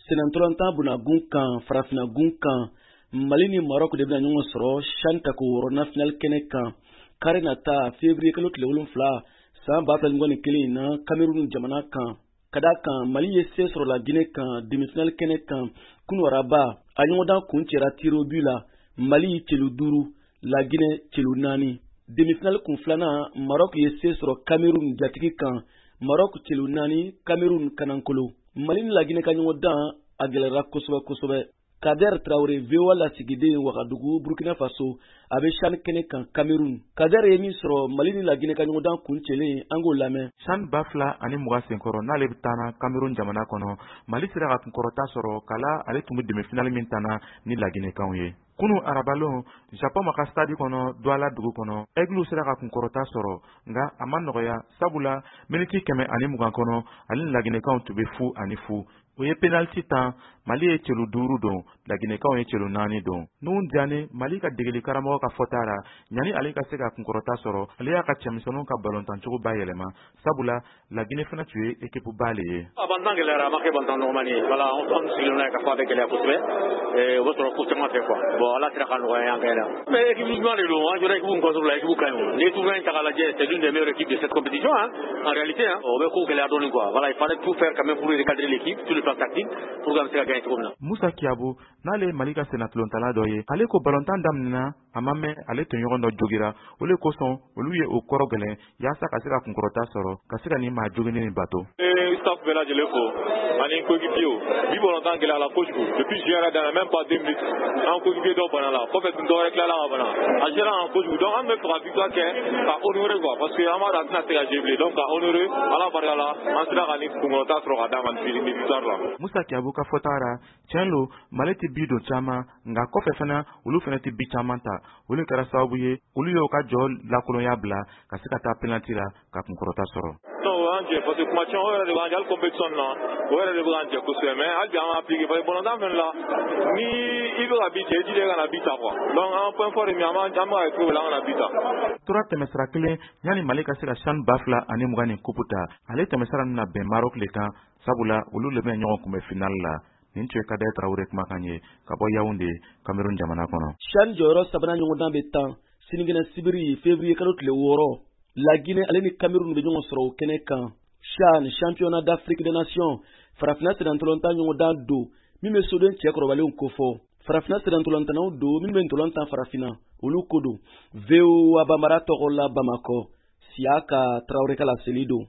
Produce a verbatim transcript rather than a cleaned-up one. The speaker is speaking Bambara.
senantolanta bunagun kan farafinagun kan Mali ni Maroc de bɛna ɲɔgɔn sɔrɔ CHAN tako wɔɔrɔnan final kɛnɛ kan kari nata février kalo tile wolonwula san ba fila ni mugan ni kelen na Cameroun jamana kan. Ka d'a kan Mali ye se sɔrɔ la Guinée kan demi-finale kɛnɛ kan kunu araba a ɲɔgɔndan kun cɛra tiro but la Mali celu duuru la Guinée celu naani. Demi-finale kun filanan Maroc ye se sɔrɔ Cameroun jatigi kan Maroc celu naani Cameroun kanankolo. Mali ni la Guinée ka ɲɔgɔndan a gɛlɛra kosɛbɛ kosɛbɛ. Kader Traoré V O A lasigiden Ouagadougou Burkina Faso a bɛ CHAN kɛnɛ kan Cameroun. Kader ye min sɔrɔ Mali ni la Guinée ka ɲɔgɔndan kun cɛlen an k'o lamɛn. CHAN ba fila ani mugan senkɔrɔ n'ale bɛ taana Cameroun jamana kɔnɔ Mali sera ka kunkɔrɔta sɔrɔ kala ale tun bɛ demi-finale min taana ni la Guinékanw ye. Kunu arabalon Japon ma ka stade kɔnɔ Douala dugu kɔnɔ Aigle sera ka kunkɔrɔta sɔrɔ nka a ma nɔgɔya sabula miniti kɛmɛ ani mugan kɔnɔ ale ni la Guinékanw tun bɛ fu ani fu. O ye penalty tan Mali ye celu duuru don la Guinékanw ye celu naani don. Nuhun Diané Mali ka degeli karamɔgɔ ka fɔta la ɲani ale ka se ka kunkɔrɔta sɔrɔ ale y'a ka cɛmisɛnninw ka balontancogo bayɛlɛma sabula la Guinée fana tun ye équipe bale ye. Abantan gɛlɛyara a ma kɛ bantan nɔgɔmani ye voilà on sigilen n'a ye ka fɔ a bɛ gɛlɛya kosɛbɛ o bɛ sɔrɔ ko caman fɛ quoi bon ala sera ka nɔgɔya an kɛra mais équipe ɲuman de don an jɔra équipe contre la équipe ka ɲi o n'i ye tournoi in ta k'a lajɛ c'est l'une des meilleures équipes de cette compétition hein en réalité hein o bɛ ko gɛlɛya dɔɔni quoi voilà il fallait tout faire quand même pour recadrer l'équipe sur le plan tactique pour que an bɛ se ka gagner cogo min na. Musa Kiabu n'ale Mali ka senatolontala dɔ ye ale ko balontan daminɛna a ma mɛn ale tɔɲɔgɔn dɔ jogira o le kosɔn olu ye o kɔrɔ gɛlɛn yaasa ka se ka kunkɔrɔta sɔrɔ ka se ka nin maa jogini nin bato. ee staff bɛɛ lajɛlen fo ani coéquipier bi balontan gɛlɛya la kojugu depuis juin yɛrɛ dans même pas deux minutes an coéquipier dɔw bana la kɔfɛ tun dɔwɛrɛ tilala ka bana a géré an kojugu donc an bɛ fɛ ka victoire kɛ ka honorer quoi parce que an b'a dɔn a tɛna se ka jouer bilen donc ka honorer ala barika la an sera ka nin kunkɔrɔta sɔrɔ ka d'a ma nin victoire la. Musa Kiabu ka fɔtara tiɲɛ lo Mali tɛ bi don caman nka kɔfɛ fana olu fana tɛ bi caman ta olu kɛra sababu ye olu y'u ka jɔ lakolonya bila ka se ka taa penalty la ka kunkɔrɔta sɔrɔ. non o y'an jɛ parce que kuma caman o yɛrɛ de b'an jɛ hali compétition na o yɛrɛ de b'an jɛ kosɛbɛ mais hali bi an b'a appliquer parce que balontan fɛnɛ la ni i bɛ ka bi cɛ i jija i kana bi ta quoi donc an point fort ye min an b'a an bɛ ka kɛ o la an kana bi ta. tora tɛmɛsira kelen yanni Mali ka se ka CHAN ba fila ani mugan ni kupu ta ale tɛmɛsira nana bɛn Maroc le kan sabula olu le bɛna ɲɔgɔn kunbɛn final la. Nin tun ye Kader Traoré kumakan ye ka bɔ Yaoundé Cameroun jamana kɔnɔ. CHAN jɔyɔrɔ sabanan ɲɔgɔndan bɛ tan sinikɛnɛ sibiri février kalo tile wɔɔrɔ la Guinée ale ni Cameroun bɛ ɲɔgɔn sɔrɔ o kɛnɛ kan. CHAN championnat d'Afrique des Nations farafina senantolontan ɲɔgɔndan don min bɛ soden cɛ kɔrɔbalenw ko fɔ farafina senantolantanaw don min bɛ ntolantan farafina olu ko don V O A Bambara tɔgɔ la Bamakɔ Siaka Traoré ka laseli don.